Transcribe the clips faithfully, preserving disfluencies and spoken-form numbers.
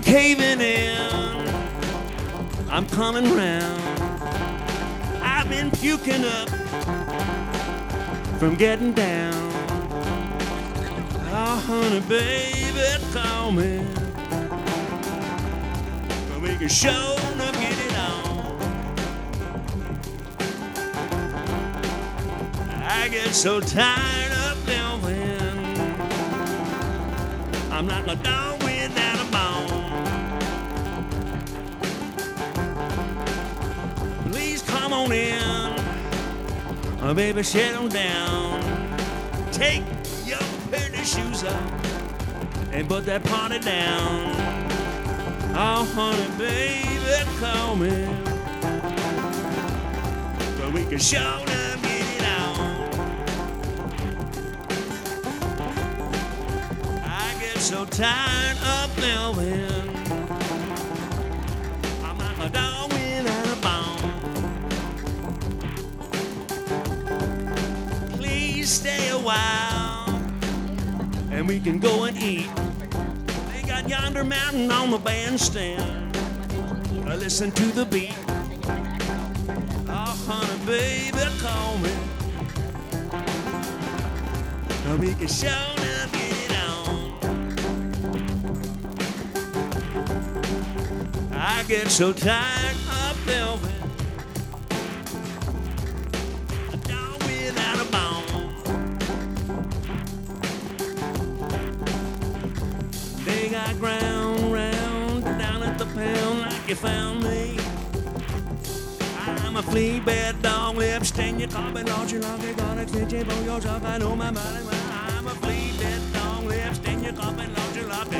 caving in. I'm coming round. I've been puking up from getting down. Oh, honey, baby, call me. We can show enough get it on. I get so tired of living. I'm like a dog without a bone. Please come on in, oh, baby, shut them down. Take your pretty shoes off and put that party down. Oh, honey, baby, call me, so we can show them get it on. I get so tired of living. I'm like a dog without a bone. Please stay a while, and we can go and eat. Got yonder mountain on the bandstand. I listen to the beat. Oh, honey, baby, call me. Now we can show them get it on. I get so tired of living. A dog without a bone. They got ground round down at the pound like you found me. I'm a flea bed dog, lip stain your carpet, launch your lock, got extension for your shop. I know my body well. I'm a flea bed dog, lip stain your carpet, launch your lock.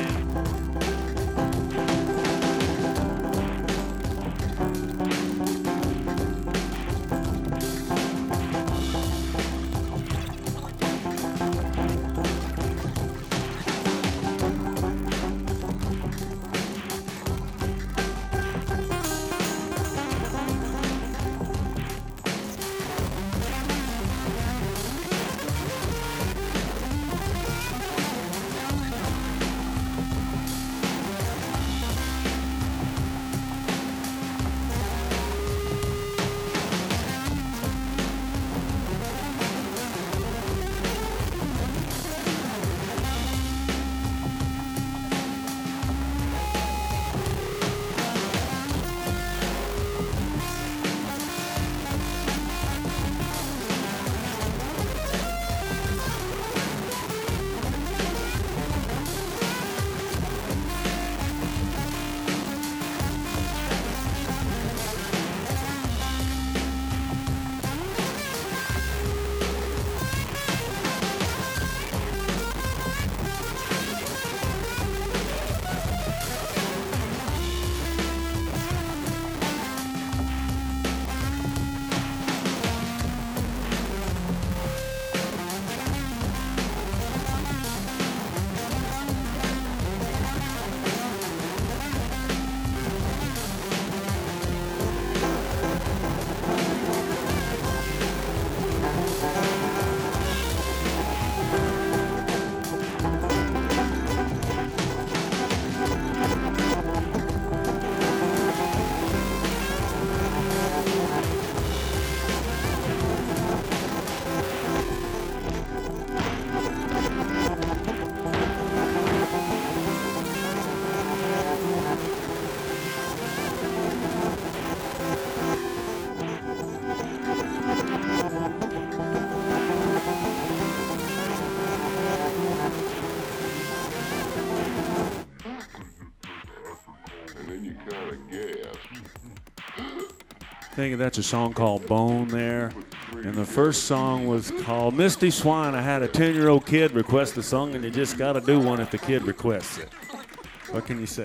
I think that's a song called Bone there. And the first song was called Misty Swan. I had a ten-year-old kid request the song, and you just got to do one if the kid requests it. What can you say?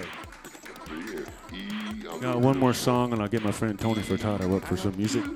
Got one more song, and I'll get my friend Tony Furtado up for some music.